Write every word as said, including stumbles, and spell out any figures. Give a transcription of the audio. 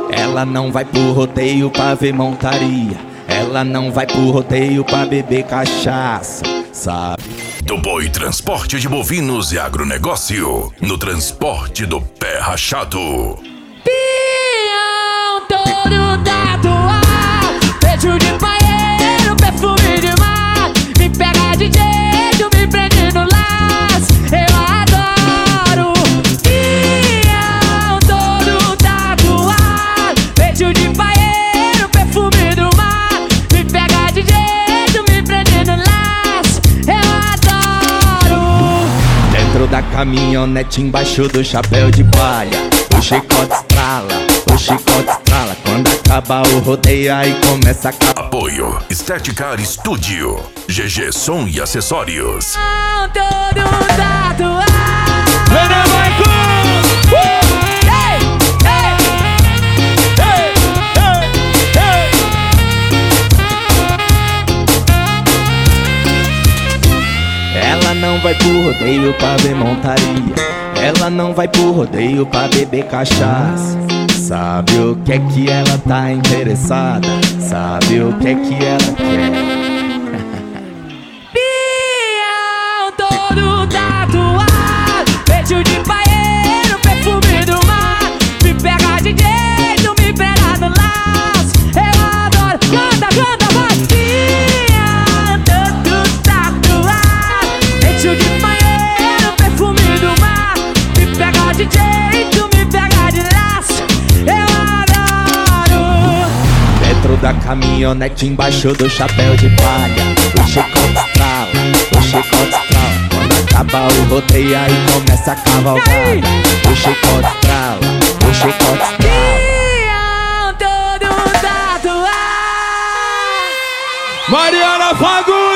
Ela não vai pro rodeio pra ver montaria. Ela não vai pro rodeio pra beber cachaça, sabe? Do Boi Transporte de Bovinos e Agronegócio, no transporte do pé rachado. Pião todo tatuado, beijo de paeiro, perfume de mar. Me pega de jeito, me prende no laço, eu adoro. Pião todo tatuado, beijo de paeiro, perfume do mar. Me pega de jeito, me prende no laço, eu adoro. Dentro da caminhonete, embaixo do chapéu de palha, o chicote estrala, o chicote estrala. Quando acaba o rodeio, aí começa a acabar. Apoio Estética Studio, G G Som e Acessórios. Pião todo tatuado. Ela não vai pro rodeio pra ver montaria. Ela não vai pro rodeio pra beber cachaça. Sabe o que é que ela tá interessada? Sabe o que é que ela quer? Pião todo tatuado, beijo de paeiro, perfume do mar. Me pega de jeito, me pega no laço, eu adoro. Canta, canta, vai. Pião todo tatuado, beijo de paeiro, perfume do mar. Me pega de jeito, me pega de laço, eu adoro. Dentro da caminhonete, embaixo do chapéu de palha, o chicote estrala, o chicote estrala. Quando acaba o rodeio, aí começa a cavalgada. O chicote estrala, o chicote estrala. Pião todo tatuado. Mariana Fagundes!